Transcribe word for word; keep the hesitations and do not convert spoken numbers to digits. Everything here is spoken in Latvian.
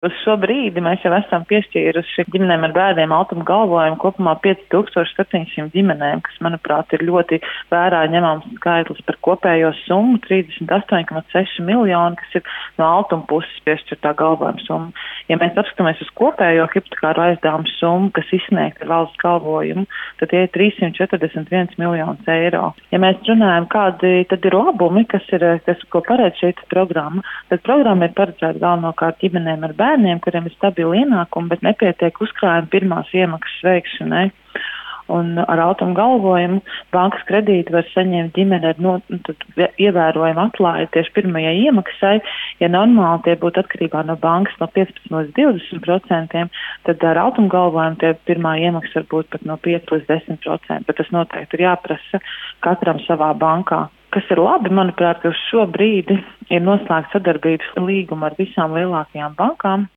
Uz šo brīdi mēs jau esam piešķīruši ģimenēm ar bērniem ātruma galvojumu kopumā pieci tūkstoši septiņi simti ģimenēm, kas, manuprāt, ir ļoti vērā ņemams skaitlis par kopējo summu trīsdesmit astoņi komats seši miljoni, kas ir no ātruma puses piešķirtā galvojuma summa. Ja mēs apskatāmies uz kopējo hipotekāru aizdevumu summu, kas izsniegta ar valsts galvojumu, tad tie ir trīssimt četrdesmit viens miljonus eiro. Ja mēs runājam, kādi tad ir labumi, kas ir, kas, ko paredz šī programma, tad programma ir paredzēta galvenokārt ģimenēm ar bērniem, kuriem ir stabili ienākumi, bet nepietiek uzkrājumi pirmās iemaksas veikšanai. Un ar ātruma galvojumu bankas kredīti var saņemt ģimene ar no, ievērojumu atlaidi tieši pirmajai iemaksai. Ja normāli tie būtu atkarībā no bankas no piecpadsmit līdz divdesmit procentiem, tad ar ātruma galvojumu tie pirmā iemaksa var būt pat no pieci līdz desmit procenti, bet tas noteikti ir jāprasa katram savā bankā. Kas ir labi, manuprāt, ka uz šo brīdi ir noslēgta sadarbības līguma ar visām lielākajām bankām.